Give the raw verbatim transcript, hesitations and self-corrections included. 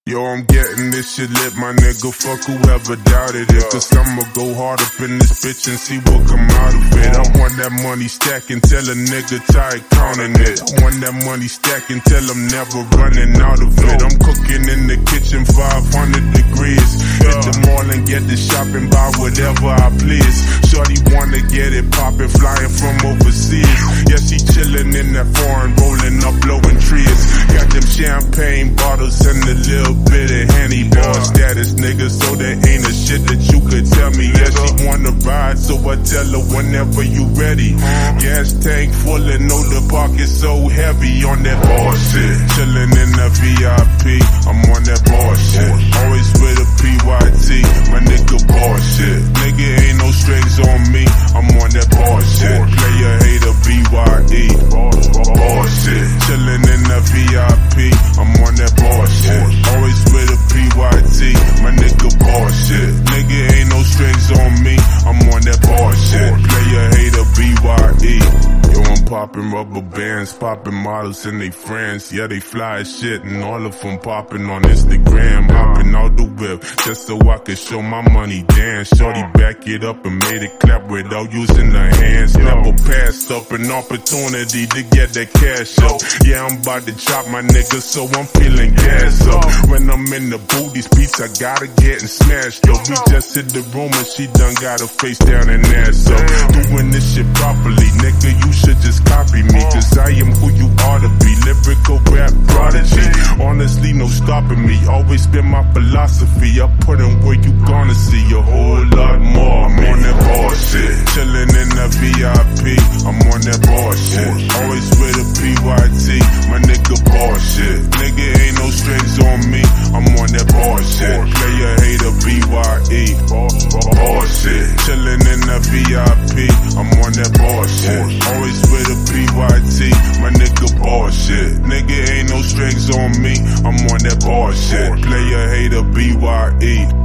Yo, I'm getting this shit lit, my nigga, fuck whoever doubted it. Cause I'ma go hard up in this bitch and see what come out of it. I want that money stacking till a nigga tired counting it. I want that money stacking till I'm never running out of it. I'm cooking in the kitchen five hundred degrees. Hit the mall and get the shopping, buy whatever I please. Shorty wanna get it poppin', flying from overseas. Yeah, she chillin' in that foreign, rolling up, blowing trees. Got them champagne bottles and a little bit of Henny, boy status nigga, so there ain't a shit that you could tell me. Yeah, she wanna ride, so I tell her whenever you ready. Gas tank full and know the pocket so heavy on that bullshit. Chillin' in the V I P, I'm on that bullshit. Always with a P Y T, my nigga bullshit. Nigga ain't no strings on me, I'm on that bullshit. Player hater B Y E, bullshit. Chillin' in the V I P, I'm on that bullshit. Always with a P Y T, my nigga bullshit. Nigga ain't no strings on me, I'm on that bullshit. Player hater B Y E. Yo, I'm poppin' rubber bands, poppin' models and they friends. Yeah, they fly as shit and all of them poppin' on Instagram. Hoppin' out the whip just so I could show my money dance. Shorty back it up and made it clap without using her hands. Never passed up an opportunity to get that cash up. Yeah, I'm about to chop my nigga, so I'm feeling gas up. When I'm in the booth, these beats I gotta get and smashed up. We just hit the room and she done got her face down and ass up. Doing this shit properly, nigga, you should just copy me. Cause I am who you ought to be, lyrical rap prodigy. Honestly, no stopping me, always been my philosophy. I put in where you gonna see a whole lot more. I'm on that bullshit, chillin' in the V I P, I'm on that bullshit. Always with a P Y T, my nigga bullshit. Nigga ain't no strings on me, I'm on that bullshit. Player hater B Y E, bullshit. Chillin' in the V I P, I'm on that bullshit. Always with a P Y T, my nigga bullshit. Nigga ain't no strings on me, I'm on that bullshit. Player hater B Y E.